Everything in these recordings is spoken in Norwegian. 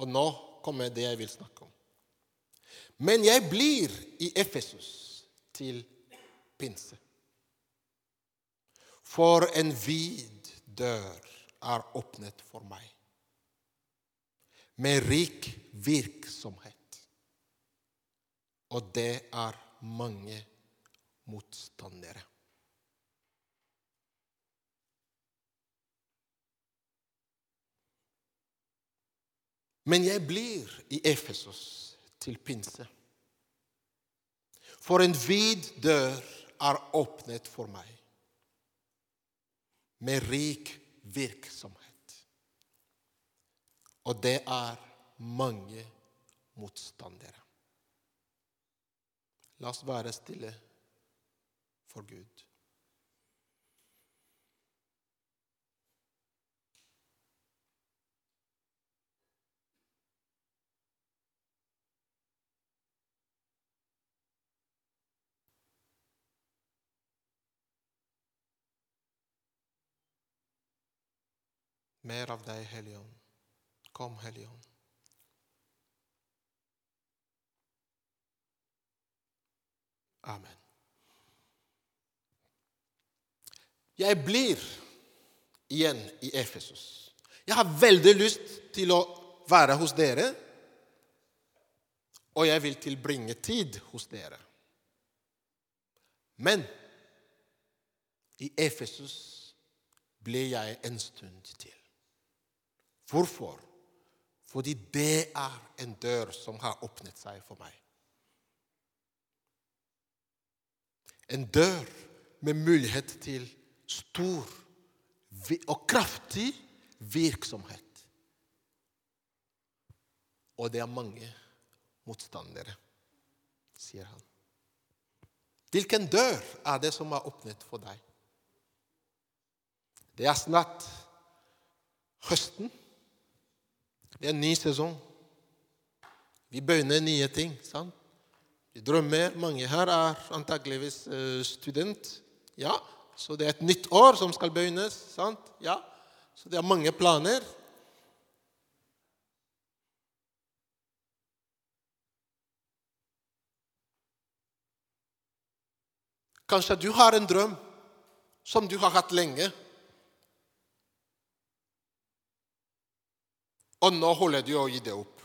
Og nå kommer det jeg vil snakke om. Men jeg blir i Efesus til pinse. For en vid dør er åpnet for meg, med rik virksomhet. Og det er mange motstandere. Men jeg blir i Efesus til pinse. For en vid dør er åpnet for meg, med rik virksomhet. Og det er mange motstandere. La oss være stille for Gud. Mer av deg, Hellige Ånd. Kom, Hellige Ånd. Amen. Jeg blir igjen i Efesus. Jeg har veldig lyst til å være hos dere, og jeg vil tilbringe tid hos dere. Men i Efesus ble jeg en stund til. Hvorfor? Fordi det er en dør som har åpnet seg for meg. En dør med mulighet til stor og kraftig virksomhet. Og det er mange motstandere, sier han. Hvilken dør er det som er åpnet for deg? Det er snart høsten. Det er en ny sesong. Vi begynner nye ting, sant? Vi drømmer. Mange her er antageligvis student. Ja, så det er et nytt år som skal begynnes, sant? Ja, så det er mange planer. Kanskje du har en drøm som du har hatt lenge. Og nå holder du å gi det opp.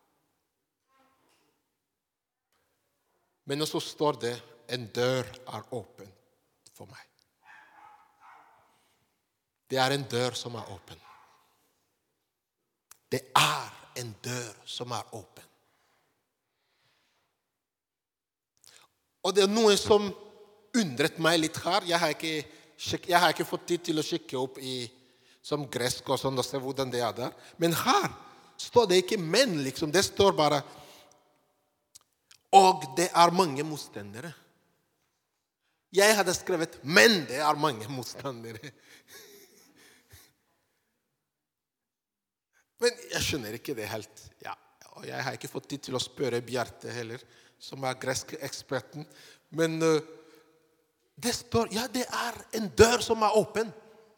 Men så står det, en dør er åpen for meg. Det er en dør som er åpen. Det er en dør som er åpen. Og det er noe som undret meg litt her. Jeg har ikke fått tid til å sjekke opp som gresk og sånn, og se hvordan det er der. Men her står det ikke men, liksom. Det står bare, og det er mange motstandere. Jeg hadde skrevet, men det er mange motstandere. Men jeg skjønner ikke det helt. Ja, og jeg har ikke fått tid til å spørre Bjarte heller, som er gresk eksperten. Men det står, ja, det er en dør som er åpen.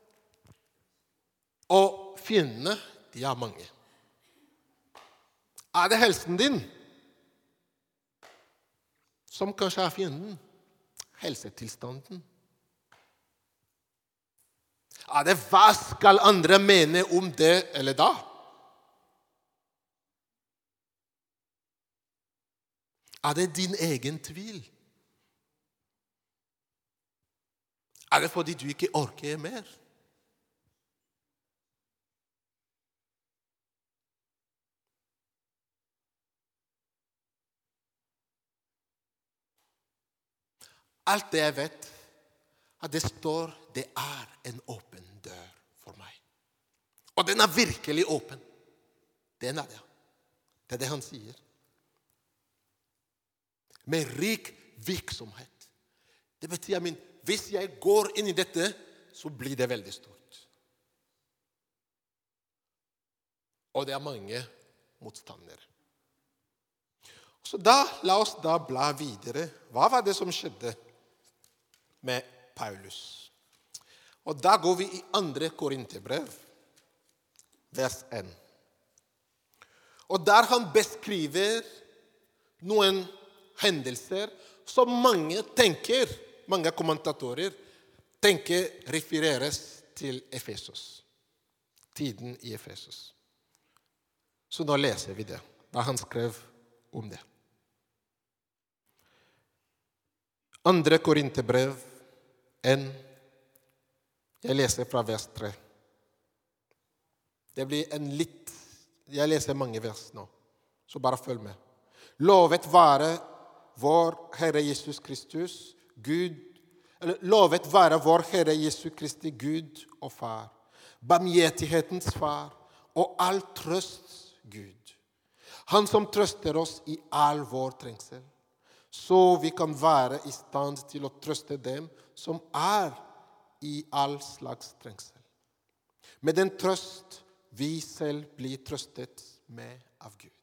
Og fiendene, de er mange. Er det helsen din som kanskje er fienden? Helsetilstanden? Er det hva skal andre mene om det eller da? Er det din egen tvil? Er det fordi du ikke orker mer? Alt det jeg vet, at det står, det er en åpen dør for meg. Og den er virkelig åpen. Den er det. Det er det han sier. Med rik virksomhet. Det betyr, hvis jeg går inn i dette, så blir det veldig stort. Og det er mange motstandere. Så la oss bla videre. Hva var det som skjedde med Paulus? Og da går vi i 2. Korinterbrev, vers 1. Og der han beskriver noen hendelser som mange kommentatorer tenker refereres til Efesos. Tiden i Efesos. Så nå leser vi det, da han skrev om det. 2. Korinterbrev 1. Jeg leser fra vers 3. Det blir jeg leser mange vers nå, så bare følg med. Lovet være vår Herre Jesus Kristus, lovet være vår Herre Jesus Kristi Gud og Far, barmhjertighetens Far og all trøsts Gud. Han som trøster oss i all vår trengsel, så vi kan være i stand til å trøste dem som i all slags trengsel. Med den trøst vi selv blir trøstet med av Gud.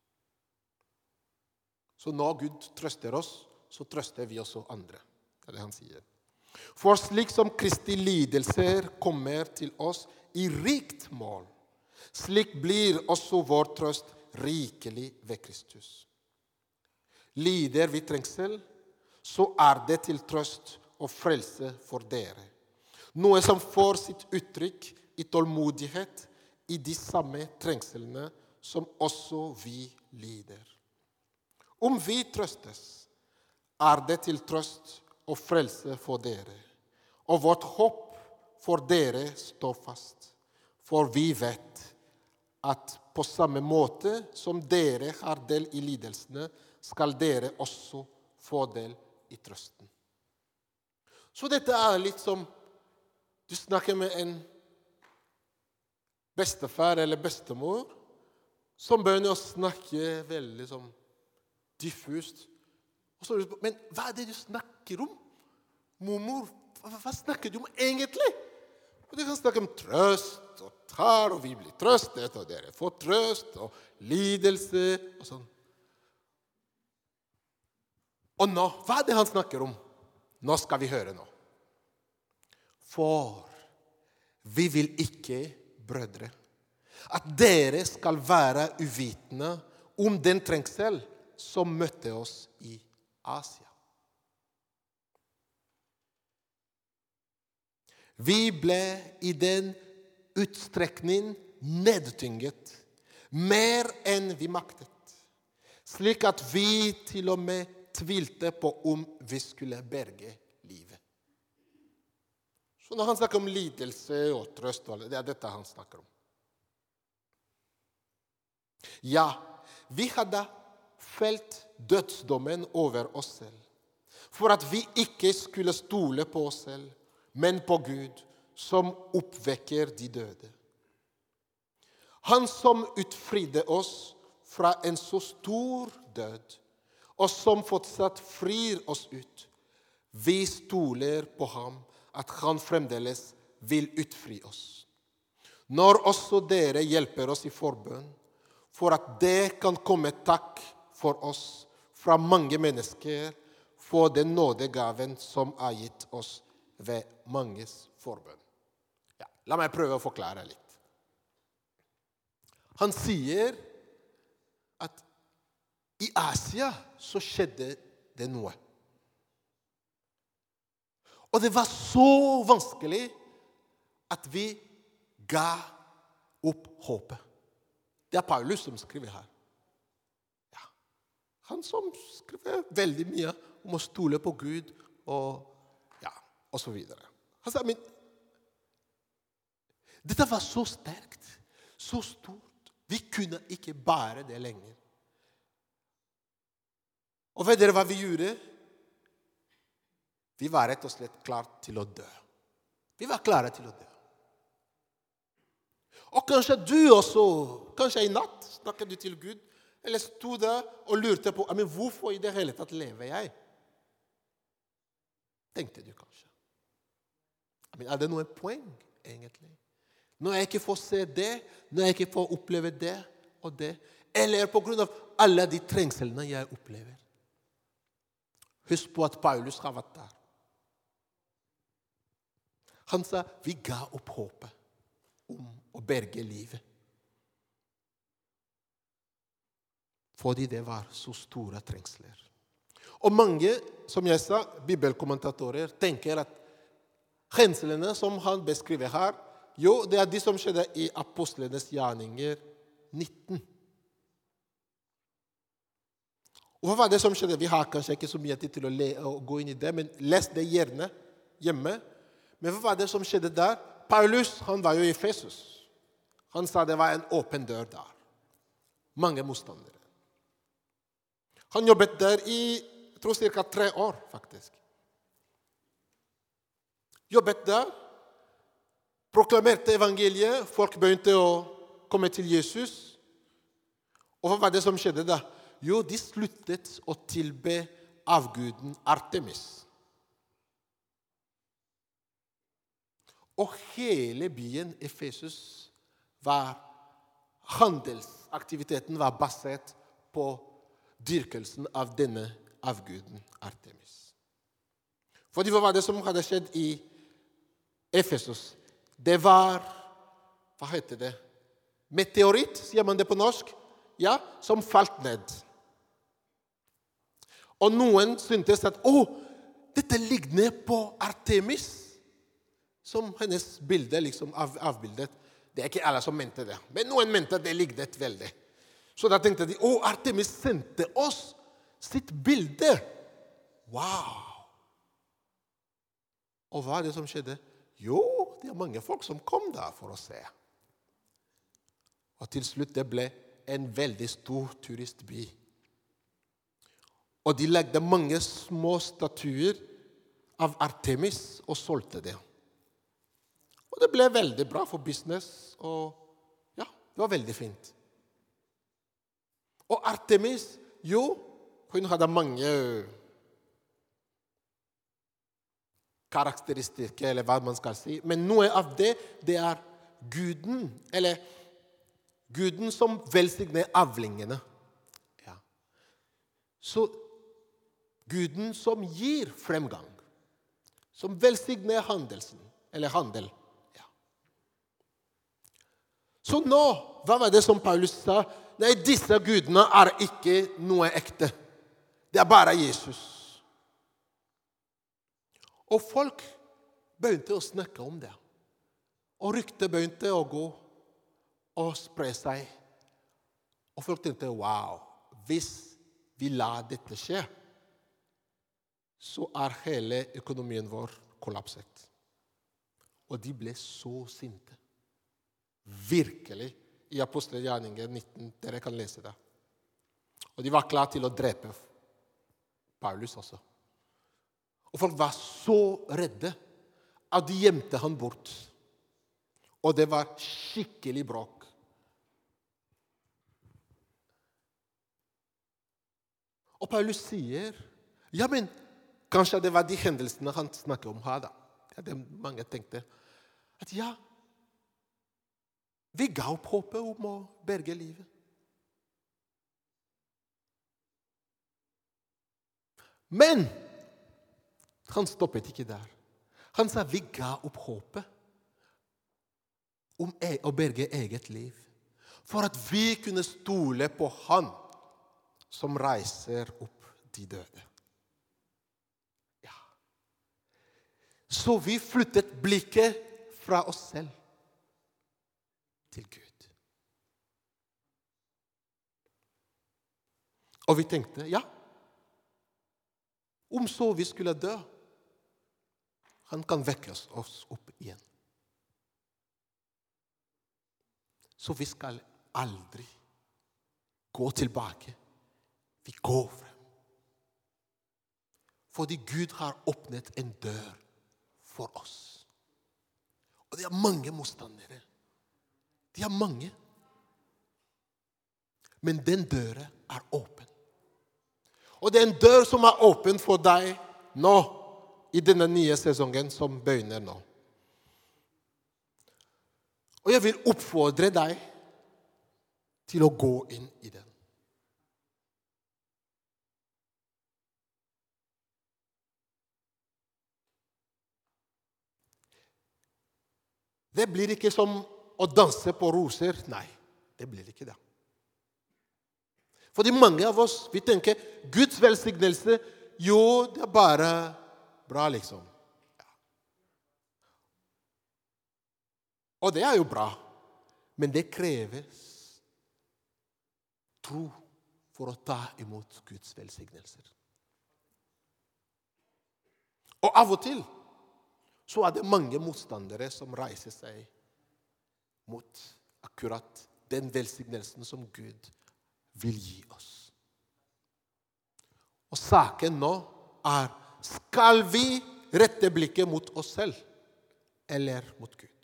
Så når Gud trøster oss, så trøster vi også andre. Det er det han sier. For slik som Kristi lidelser kommer til oss i rikt mål, slik blir også vår trøst rikelig ved Kristus. Lider vi trengsel, så det til trøst og frelse for dere. Noe som får sitt uttrykk i tålmodighet i de samme trengselene som også vi lider. Om vi trøstes, det til trøst og frelse for dere. Og vårt håp for dere står fast. For vi vet at på samme måte som dere har del i lidelsene, skal dere også få del i trøsten. Så dette litt som du snakker med en bestefar eller bestemor som begynner å snakke veldig diffust. Og så men hva det du snakker om? Mormor, hva snakker du om egentlig? Og du kan snakke om trøst og tar, og vi blir trøstet, og dere får trøst og lidelse og sånn. Og nå, hva det han snakker om? Nå skal vi høre nå. For vi vil ikke, brødre, at dere skal være uvitende om den trengsel som møtte oss i Asia. Vi ble i den utstrekning nedtynget, mer enn vi maktet, slik at vi til og med tvilte på om vi skulle berge livet. Så når han snakker om lidelse og trøst, det dette han snakker om. Ja, vi hadde felt dødsdommen over oss selv, for at vi ikke skulle stole på oss selv, men på Gud, som oppvekker de døde. Han som utfridde oss fra en så stor død, og som fortsatt frir oss ut. Vi stoler på ham, at han fremdeles vil utfri oss. Når også dere hjelper oss i forbønn, for at det kan komme takk for oss fra mange mennesker, for den nådegaven som gitt oss ved manges forbønn. Ja, la meg prøve å forklare litt. Han sier at i Asia så skjedde det noe. Og det var så vanskelig at vi ga opp håpet. Det Paulus som skriver her. Ja. Han som skriver veldig mye om å stole på Gud og så videre. Han sa, men dette var så sterkt, så stort. Vi kunne ikke bære det lenger. Og vet dere hva vi gjorde? Vi var rett og slett klare til å dø. Vi var klare til å dø. Og kanskje du også, kanskje i natt, snakket du til Gud, eller stod der og lurte på, men hvorfor i det hele tatt lever jeg? Tenkte du kanskje. Men det noe poeng, egentlig? Når jeg ikke får se det, når jeg ikke får oppleve det og det, eller på grunn av alle de trengselene jeg opplever. Husk på at Paulus har vært der. Han sa, vi ga opp håpet om å berge livet. Fordi det var så store trengsler. Og mange, som jeg sa, bibelkommentatorer, tenker at hendelser som han beskriver her, jo, det er de som skjedde i apostlenes gjerninger 19. Og hva var det som skjedde? Vi har kanskje ikke så mye tid til å gå inn i det, men les det gjerne hjemme. Men hva var det som skjedde der? Paulus, han var jo i Efesus. Han sa det var en åpen dør der. Mange motstandere. Han jobbet der i, jeg tror, ca. 3 år, faktisk. Jobbet der, proklamerte evangeliet, folk begynte å komme til Jesus. Og hva var det som skjedde da? Jo, de sluttet å tilbe avguden Artemis. Og hele byen Efesus var handelsaktiviteten var basert på dyrkelsen av denne avguden Artemis. Fordi hva var det som hadde skjedd i Efesus? Det var, hva heter det? Meteoritt, sier man det på norsk? Ja, som falt ned. Og noen syntes at, dette ligner på Artemis, som hennes bilde liksom avbildet. Det er ikke alle som mente det, men noen mente at det lignet veldig. Så da tenkte de, Artemis sendte oss sitt bilde. Wow! Og hva er det som skjedde? Jo, det er mange folk som kom der for å se. Og til slutt det ble en veldig stor turistby. Og de lagde mange små statuer av Artemis og solgte det. Og det ble veldig bra for business, og ja, det var veldig fint. Og Artemis, jo, hun hadde mange karakteristikker, eller hva man skal si, men noe av det, det er guden, eller guden som velsigner avlingene. Ja. Så guden som gir fremgang, som velsigner handelsen, eller handel. Ja. Så nå, hva var det som Paulus sa? Nei, disse gudene er ikke noe ekte. Det er bare Jesus. Og folk begynte å snakke om det. Og ryktet begynte å gå og spre seg. Og folk tenkte, wow, hvis vi lar dette skje, så er hele økonomien vår kollapset. Og de ble så sinte. Virkelig. I Apostelgjerninger 19, dere kan lese det. Og de var klare til å drepe Paulus også. Og folk var så redde at de gjemte han bort. Og det var skikkelig bråk. Og Paulus sier, ja, men kanskje det var de hendelsene han snakket om her da. Det er det mange tenkte. At ja, vi ga opp håpet om å berge livet. Men han stoppet ikke der. Han sa vi ga opp håpet om å berge eget liv. For at vi kunne stole på han som reiser opp de døde. Ja. Så vi flyttet blikket fra oss selv til Gud. Og vi tenkte, ja, om så vi skulle dø, han kan vekke oss opp igjen. Så vi skal aldri gå tilbake. Vi går frem. Fordi Gud har åpnet en dør for oss. Og det er mange motstandere. De er mange. Men den døra er åpen. Og det er en dør som er åpen for deg nå, i denne nye sesongen som begynner nå. Og jeg vil oppfordre deg til å gå inn i den. Det blir ikke som å danse på roser. Nei, det blir ikke det. Fordi mange av oss, vi tenker, Guds velsignelse, jo, det bare bra, liksom. Ja. Og det jo bra, men det kreves tro for å ta imot Guds velsignelser. Og av og til så det mange motstandere som reiser seg mot akkurat den velsignelsen som Gud vil gi oss. Og saken nå skal vi rette blikket mot oss selv eller mot Gud?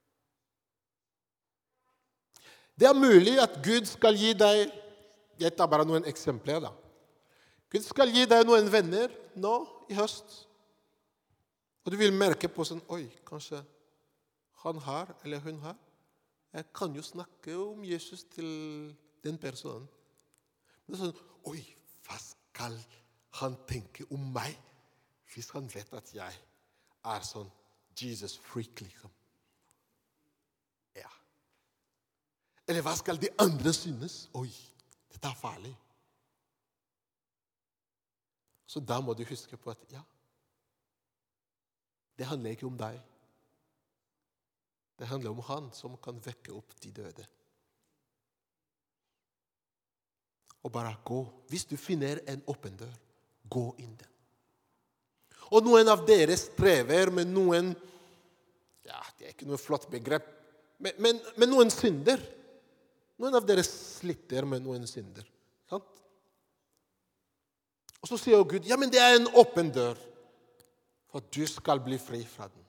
Det mulig at Gud skal gi deg, jeg tar bare noen eksempler da. Gud skal gi deg noen venner nå i høst. Og du vil merke på sånn, oi, kanskje han har eller hun har. Jeg kan jo snakke om Jesus til den personen. Men det sånn, oi, hva skal han tenke om meg? Hvis han vet at jeg sånn Jesus-freak, liksom. Ja. Eller hva skal de andre synes? Oi, dette farlig. Så da må du huske på at, ja, det handler ikke om deg. Det handler om han som kan vekke opp de døde. Og bare gå. Hvis du finner en åpen dør, gå inn den. Og noen av dere strever med noen, ja, det ikke noe flott begrep, men noen synder. Noen av dere sliter med noen synder. Sant? Og så sier Gud, ja, men det en åpen dør. For at du skal bli fri fra den.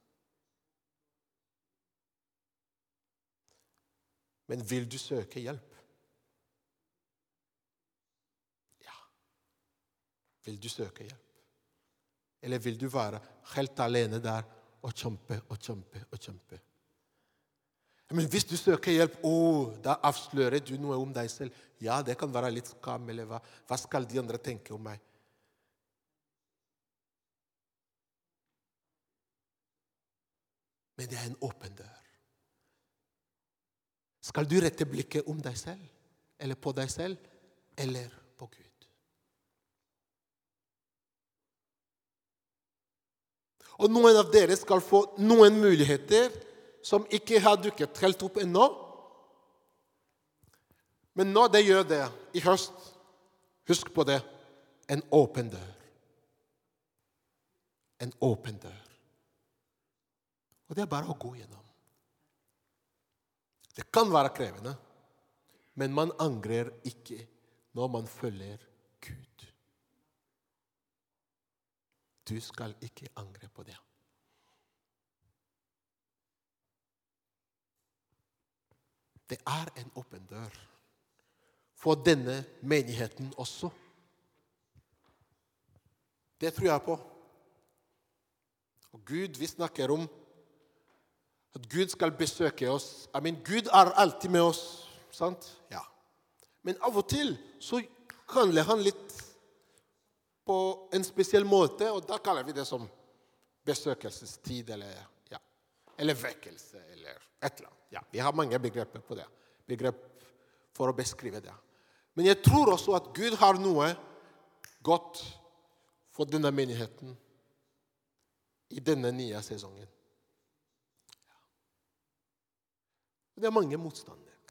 Men vil du søke hjelp? Ja. Vil du søke hjelp? Eller vil du være helt alene der og kjempe og kjempe og kjempe? Men hvis du søker hjelp, da avslører du noe om deg selv. Ja, det kan være litt skam, eller hva skal de andre tenke om meg? Men det en åpen dør. Skal du rette blikket om deg selv, eller på deg selv, eller på Gud? Og noen av dere skal få noen muligheter som ikke har dukket helt opp ennå. Men nå det gjør det i høst. Husk på det. En åpen dør. En åpen dør. Og det bare å gå gjennom. Det kan være krevende, men man angrer ikke når man følger Gud. Du skal ikke angre på det. Det en åpen dør for denne menigheten også. Det tror jeg på. Og Gud, vi snakker om at Gud skal besøke oss. Gud alltid med oss, sant? Ja. Men av og til så handler han litt på en spesiell måte, og da kaller vi det som besøkelsestid, eller vekkelse, eller et eller annet. Ja, vi har mange begreper på det. Begrep for å beskrive det. Men jeg tror også at Gud har noe godt for denne menigheten i denne nye sesongen. Det mange motstandere.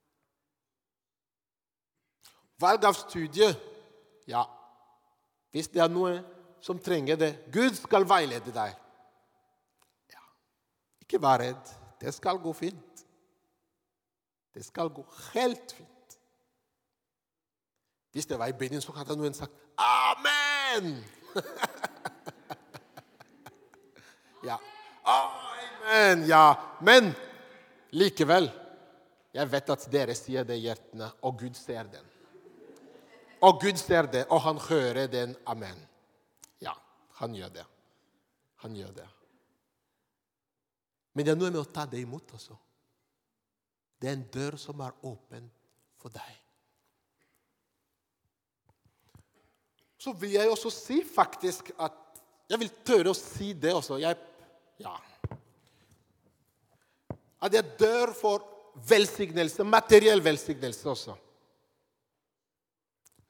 Valg av studie, ja. Hvis det noe som trenger det, Gud skal veilede deg. Ja. Ikke vær redd. Det skal gå fint. Det skal gå helt fint. Hvis det var i begynnelsen, så hadde noen sagt, Amen! Ja. Amen, ja. Men likevel, jeg vet at dere sier det i hjertene, og Gud ser den. Og Gud ser det, og han hører den. Amen. Ja, han gjør det. Han gjør det. Men det noe med å ta det imot også. Det en dør som åpen for deg. Så vil jeg også si faktisk at jeg vil tørre å si det også. At jeg dør for velsignelse, materiell velsignelse også.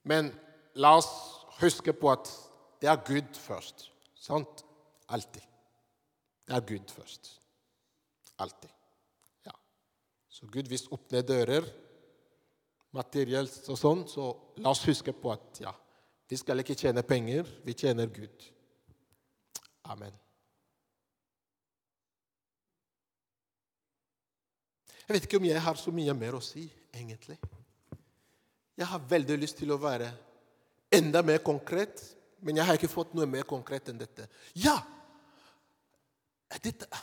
Men la oss huske på at det er Gud først. Sant? Alltid. Det er Gud først. Alltid. Ja. Så Gud vil åpne dører, materielt og sånn, så la oss huske på at ja, vi skal ikke tjene penger, vi tjener Gud. Amen. Jeg vet ikke om jeg har så mye mer å si, egentlig. Jeg har veldig lyst til å være enda mer konkret, men jeg har ikke fått noe mer konkret enn dette. Ja! Dette...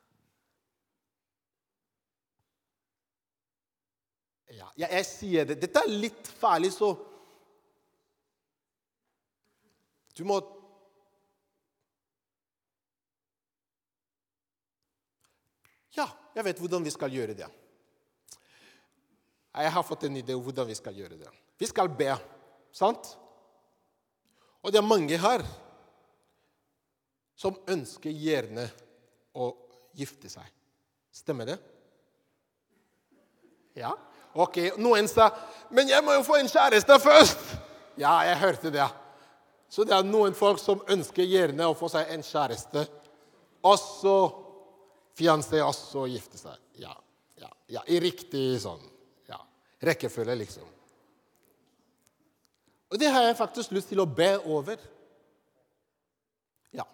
Ja, jeg sier det. Dette er litt farlig, så... Du må... Ja, jeg vet hvordan vi skal gjøre det. Jeg har fått en idé om hvordan vi skal gjøre det. Vi skal be, sant? Og det er mange her som ønsker gjerne å gifte seg. Stemmer det? Ja? Ok, noen sa, men jeg må jo få en kjæreste først. Ja, jeg hørte det. Så det er noen folk som ønsker gjerne å få seg en kjæreste, og så fiancé, og så gifte seg. Ja, i riktig sånn, ja, rekkefølge liksom. Og det har jeg faktisk lyst til å be over. Ja.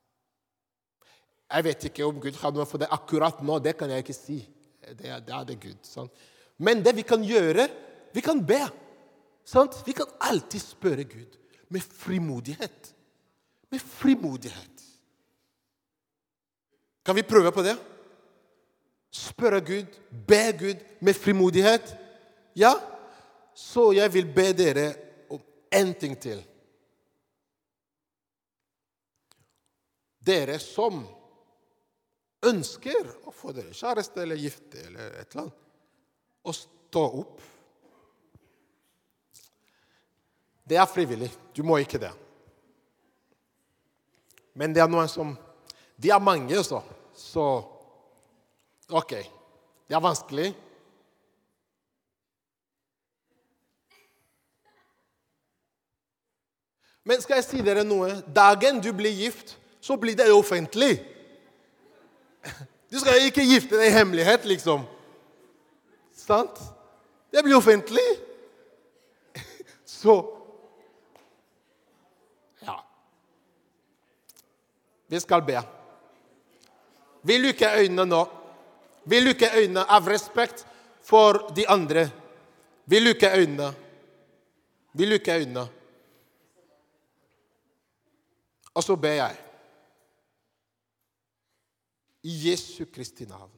Jeg vet ikke om Gud har noe for det akkurat nå, det kan jeg ikke si. Det er det Gud, sant? Men det vi kan gjøre, vi kan be. Sant? Vi kan alltid spørre Gud med frimodighet. Med frimodighet. Kan vi prøve på det? Spørre Gud, be Gud med frimodighet. Ja, så jeg vil be dere om en ting til. Dere som ønsker å få dere kjæreste eller gifte eller et eller annet, og stå opp. Det er frivillig. Du må ikke det. Men det er noen som... De er mange også. Så... Ok. Det er vanskelig. Men skal jeg si dere noe? Dagen du blir gift, så blir det offentlig. Du skal ikke gifte deg i hemmelighet, liksom. Sant? Det blir offentlig. Så, ja. Vi skal be. Vi lukker øynene nå. Vi lukker øynene av respekt for de andre. Vi lukker øynene. Vi lukker øynene. Og så ber jeg. I Jesu Kristi navn.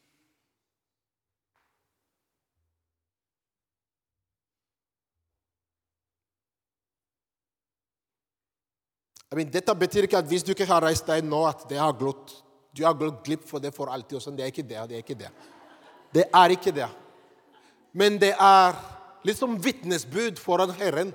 Dette betyr ikke at hvis du ikke har reist deg nå, at det har gått. Du har gått glipp for det for alltid. Og sånn. Det er ikke det. Det er ikke det. Det er ikke det. Men det er liksom vittnesbud foran Herren.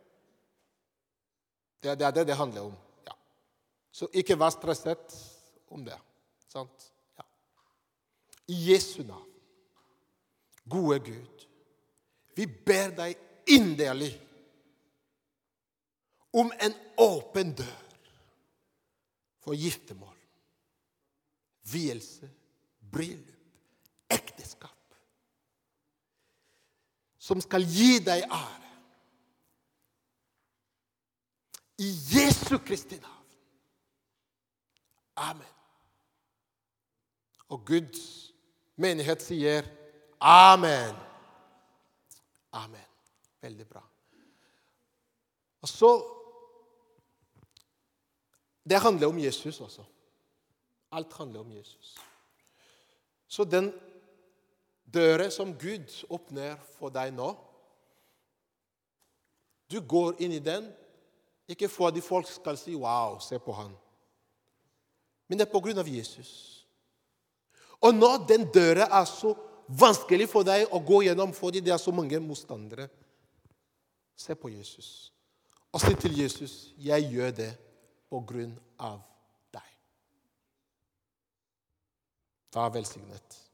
Det er det det handler om. Ja. Så ikke vær stresset om det. Sant? Ja. I Jesu navn, gode Gud, vi ber deg inderlig om en åpen dør for giftermål, vielse, bryllup, ekteskap, som skal gi deg ære. I Jesu Kristi navn. Amen. Og Guds menighet sier Amen. Amen. Veldig bra. Og så, det handler om Jesus også. Alt handler om Jesus. Så den døren som Gud åpner for deg nå, du går inn i den, ikke for at folk skal si, wow, se på han. Men det er på grunn av Jesus. Og når den døren er så vanskelig for deg å gå gjennom, fordi det er så mange motstandere, se på Jesus. Og si til Jesus, jeg gjør det på grunn av deg. Vær velsignet.